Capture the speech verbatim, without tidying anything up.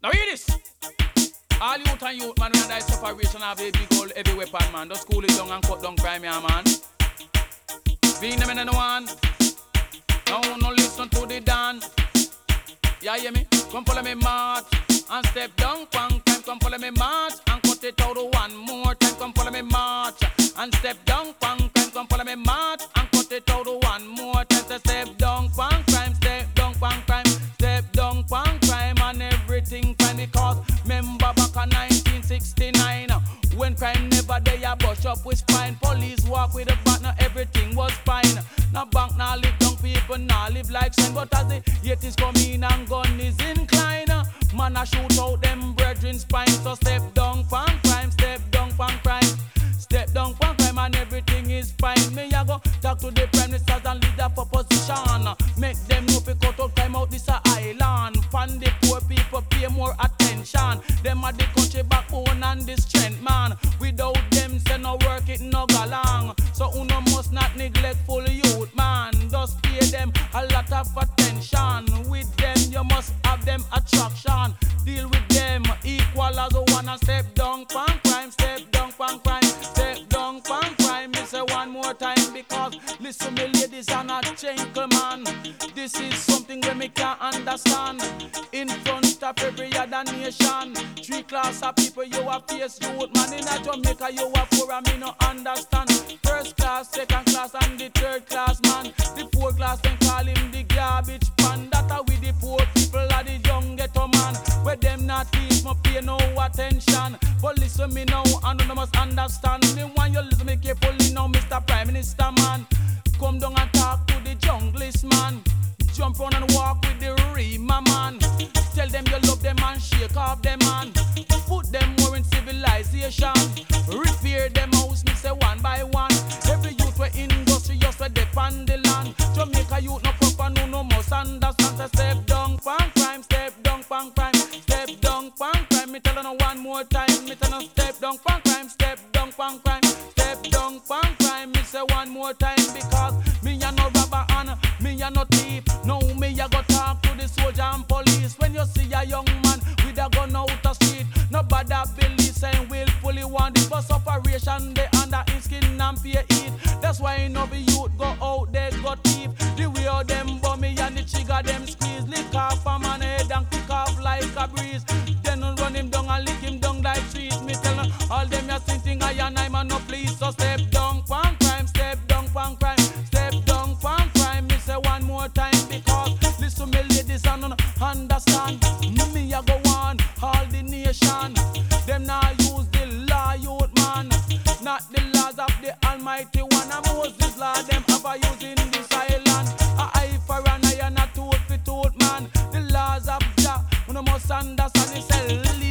Now hear this. All youth and youth, man, when that separation have a big old heavy weapon, man. Just cool it down and cut down crime, yeah, man. Being them in the one. No, no listen to the Dan. Yeah, hear me? Come follow me march and step down, pang time. Come follow me march and cut it out one more time. Come follow me march and step down, pang time. Come follow me march and cut it out one more time. So step down, pang crime, step down, pang crime, step down, pang crime, and everything fine. Because remember back in nineteen sixty-nine, when crime never there, brush up with spine. Police walk with a bat, now everything was fine. Now bank now live down, people now live like sin. But as the eighties come in and gun is inclined, man a shoot out them brethren spine. So step down from crime, step down from crime, step down from crime, and everything is fine. Me a go talk to the prime ministers and leader for position. Make them know fi cut out crime out this a island. Fund the poor people, pay more attention. Them are the country backbone and the strength, man. Without them, say no work it no go long. So uno must not neglectful youth, man. Just pay them a lot of attention. With them, you must have them attraction. Deal with them equal as a one and step down from crime, step down from crime, step down from crime. Me say one more time because listen, me ladies are not gentlemen. This is something where me can't understand. In front of every other nation, three class of people you are face youth, man. In a Jamaica you are poor and me no understand. First class, second class and the third class, man. The fourth class then call him the garbage pan. That are with the poor people are the young ghetto man. Where them not teach me pay no attention. But listen me now and you must understand. Me want you listen me carefully now, Mister Prime Minister, man. Come down and talk to the junglist, man. Jump round and walk with the Rima, man. Tell them you love them and shake off them, man. Put them more in civilization. Repair them house, me say one by one. Every youth we industrious we depend the land. Jamaica youth no proper, no no must understand. So step down from crime, step down from crime, step down from crime. Me tell you no one more time. Me tell you step down from crime, step down from crime, step down from crime. Me say one more time because me a no robber and me a no thief. No me a go talk to the soldier and police. When you see a young man with a gun out the street, no bother believe saying willfully want the first operation they under his skin and pay it. That's why no be youth go out there go thief. The way how them bummy and the trigger them squeeze. Lick off a man head and kick off like a breeze. Then run him down and lick him down like trees. Me tell them all them ya sitting I and I man no please. So step down from crime, step down from crime, step down from crime. Me say one more time because listen me ladies and no understand. Me a go on all the nation. Them now use the law youth man, not the laws of the Almighty One. And Moses law them ever using this island. A eye for an eye and a tooth for tooth man. The laws of Jah, you must understand. It's a